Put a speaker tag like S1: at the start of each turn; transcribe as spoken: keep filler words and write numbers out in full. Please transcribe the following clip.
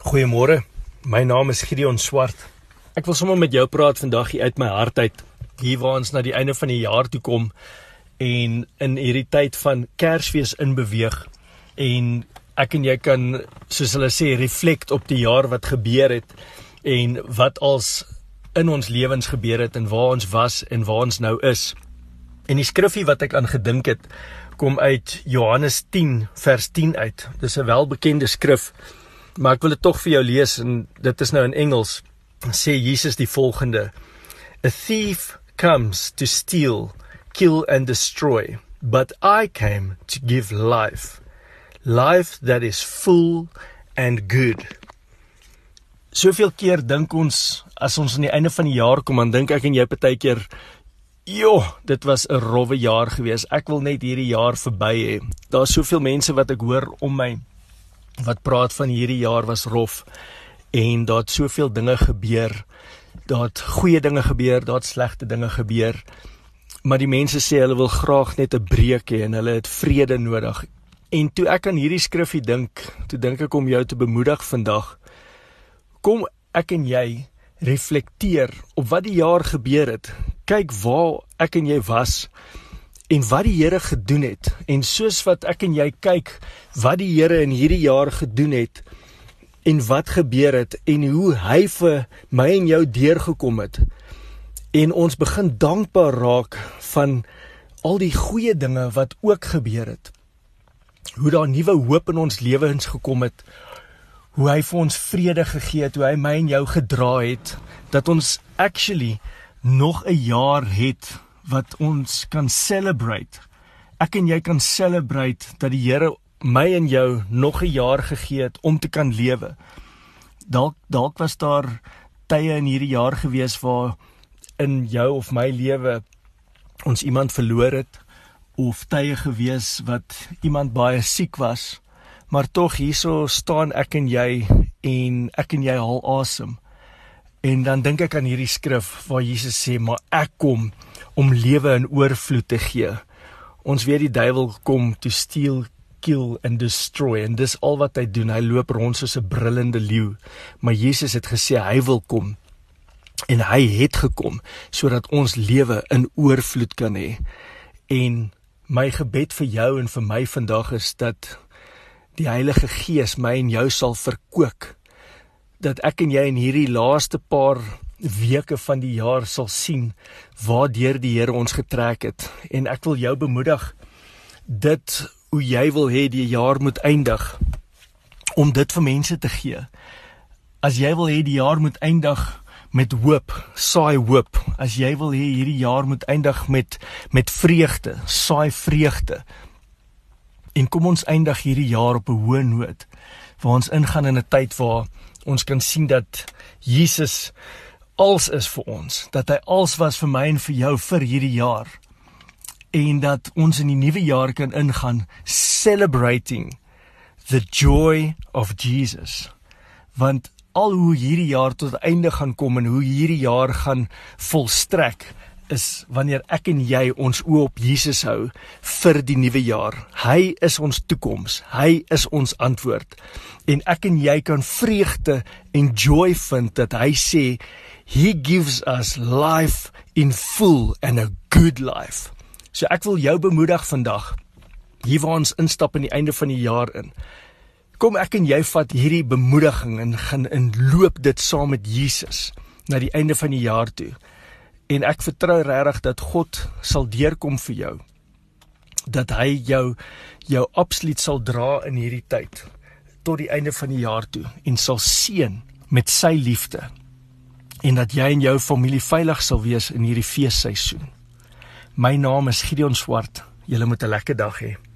S1: Goeiemôre, my naam is Gideon Swart. Ek wil sommer met jou praat vandag hier uit my hart uit, hier waar ons na die einde van die jaar toe kom en in hierdie tyd van Kersfees inbeweeg en ek en jy kan, soos hulle sê, reflect op die jaar wat gebeur het en wat als in ons lewens gebeur het en waar ons was en waar ons nou is. En die skrifgie wat ek aan gedink het, kom uit Johannes tien vers tien uit. Dis 'n welbekende skrif, maar ek wil dit tog vir jou lees en dit is nou in Engels. Sê Jesus die volgende: A thief comes to steal, kill and destroy, but I came to give life, life that is full and good. Soveel keer dink ons, as ons aan die einde van die jaar kom, dan dink ek en jy partykeer, Jo, dit was 'n rowwe jaar gewees. Ek wil net hierdie jaar verby hê. Daar is soveel mense wat ek hoor om my wat praat van hierdie jaar was rof en daar het soveel dinge gebeur. Daar het goeie dinge gebeur, daar het slegte dinge gebeur. Maar die mense sê hulle wil graag net 'n breek hê en hulle het vrede nodig. En toe ek aan hierdie skrifgie dink, toe dink ek om jou te bemoedig vandag. Kom ek en jy reflekteer op wat die jaar gebeur het. Kyk waar ek en jy was en wat die Here gedoen het. En soos wat ek en jy kyk wat die Here in hierdie jaar gedoen het en wat gebeur het en hoe hy vir my en jou deurgekom het. En ons begin dankbaar raak van al die goeie dinge wat ook gebeur het. Hoe daar nuwe hoop in ons lewens gekom het. Hoe hy vir ons vrede gegee het, hoe hy my en jou gedra het, dat ons actually nog 'n jaar het wat ons kan celebrate. Ek en jy kan celebrate dat die Here my en jou nog 'n jaar gegee het om te kan lewe. Dalk dalk was daar tye in hierdie jaar gewees waar in jou of my lewe ons iemand verloor het, of tye gewees wat iemand baie siek was. Maar tog hierso staan ek en jy en ek en jy haal asem. En dan dink ek aan hierdie skrif waar Jesus sê, maar ek kom om lewe in oorvloed te gee. Ons weet die duiwel kom to steal, kill and destroy. En dis al wat hy doen. Hy loop rond soos 'n brullende leeu. Maar Jesus het gesê hy wil kom. En hy het gekom sodat ons lewe in oorvloed kan hê. En my gebed vir jou en vir my vandag is dat die Heilige Gees my en jou sal verkoop, dat ek en jy in hierdie laaste paar weke van die jaar sal sien waardeur die Here ons getrek het. En ek wil jou bemoedig, dit hoe jy wil hê die jaar moet eindig, om dit vir mense te gee. As jy wil hê die jaar moet eindig met hoop, saai hoop. As jy wil hê hierdie jaar moet eindig met, met vreugde, saai vreugde. En kom ons eindig hierdie jaar op 'n hoë noot, waar ons ingaan in 'n tyd waar ons kan sien dat Jesus als is vir ons, dat hy als was vir my en vir jou vir hierdie jaar, en dat ons in die nuwe jaar kan ingaan, celebrating the joy of Jesus. Want al hoe hierdie jaar tot einde gaan kom en hoe hierdie jaar gaan volstrek, is wanneer ek en jy ons oë op Jesus hou vir die nuwe jaar. Hy is ons toekoms, hy is ons antwoord. En ek en jy kan vreugde en joy vind dat hy sê, he gives us life in full and a good life. So ek wil jou bemoedig vandag, hier waar ons instap in die einde van die jaar in. Kom ek en jy vat hierdie bemoediging en gaan en loop dit saam met Jesus na die einde van die jaar toe. En ek vertrou regtig dat God sal deurkom vir jou. Dat hy jou, jou absoluut sal dra in hierdie tyd, tot die einde van die jaar toe, en sal seën met sy liefde. En dat jy en jou familie veilig sal wees in hierdie feesseisoen. My naam is Gideon Swart. Julle moet 'n lekker dag hê.